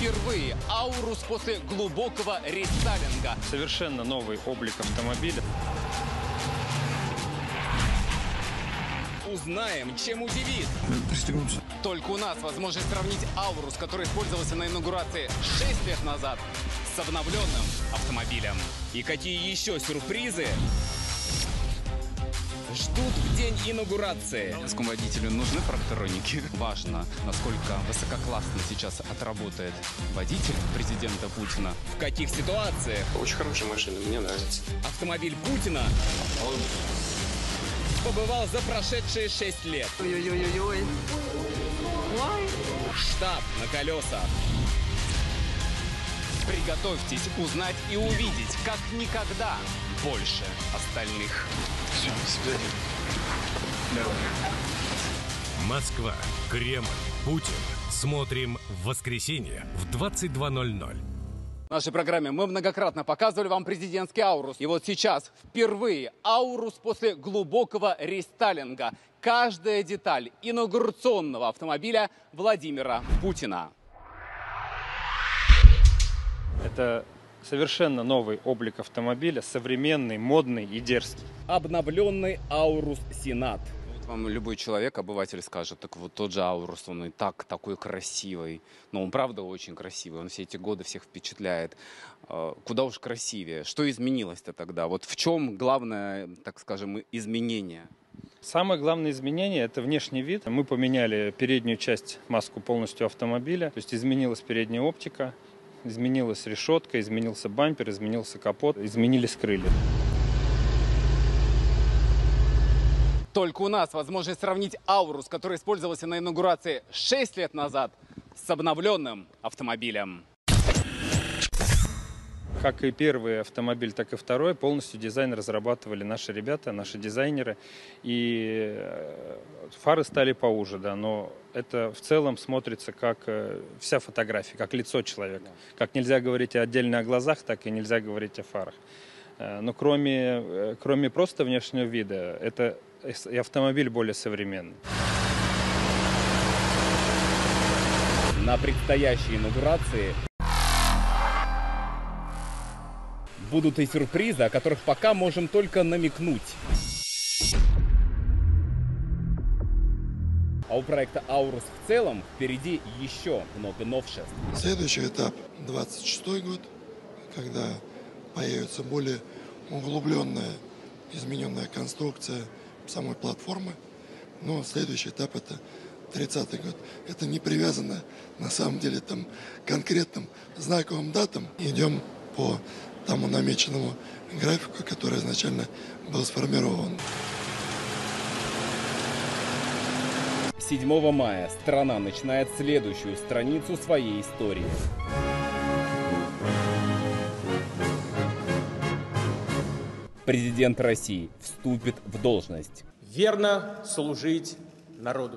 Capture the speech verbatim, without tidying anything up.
Впервые Аурус после глубокого рестайлинга. Совершенно новый облик автомобиля. Узнаем, чем удивит. Пристегнуться. Только у нас возможность сравнить Аурус, который использовался на инаугурации шесть лет назад, с обновленным автомобилем. И какие еще сюрпризы ждут в день инаугурации? Советскому водителю нужны парктроники. Важно, насколько высококлассно сейчас отработает водитель президента Путина. В каких ситуациях? Очень хорошая машина, мне нравится. Автомобиль Путина побывал за прошедшие шесть лет. Ой-ой-ой-ой. Ой. Штаб на колесах. Приготовьтесь узнать и увидеть, как никогда больше остальных. Все, до свидания. Москва, Кремль, Путин. Смотрим в воскресенье в двадцать два ноль ноль. В нашей программе мы многократно показывали вам президентский Аурус. И вот сейчас впервые Аурус после глубокого рестайлинга. Каждая деталь инаугурационного автомобиля Владимира Путина. Это совершенно новый облик автомобиля, современный, модный и дерзкий. Обновленный Аурус Сенат. Вот вам любой человек, обыватель, скажет: так вот тот же Аурус, он и так такой красивый. Но он правда очень красивый, он все эти годы всех впечатляет. Куда уж красивее. Что изменилось-то тогда? Вот в чем главное, так скажем, изменение? Самое главное изменение – это внешний вид. Мы поменяли переднюю часть, маску полностью автомобиля. То есть изменилась передняя оптика, изменилась решетка, изменился бампер, изменился капот, изменились крылья. Только у нас возможность сравнить Аурус, который использовался на инаугурации шесть лет назад, с обновленным автомобилем. Как и первый автомобиль, так и второй, полностью дизайн разрабатывали наши ребята, наши дизайнеры. И фары стали поуже, да, но это в целом смотрится как вся фотография, как лицо человека. Как нельзя говорить отдельно о глазах, так и нельзя говорить о фарах. Но кроме, кроме просто внешнего вида, это и автомобиль более современный. На предстоящей инаугурации будут и сюрпризы, о которых пока можем только намекнуть. А у проекта Аурус в целом впереди еще много новшеств. Следующий этап двадцать шестой год, когда появится более углубленная, измененная конструкция самой платформы. Но следующий этап это тридцатый год. Это не привязано на самом деле там к конкретным знаковым датам. Идем по тому намеченному графику, который изначально был сформирован. седьмого мая страна начинает следующую страницу своей истории. Президент России вступит в должность. Верно служить народу.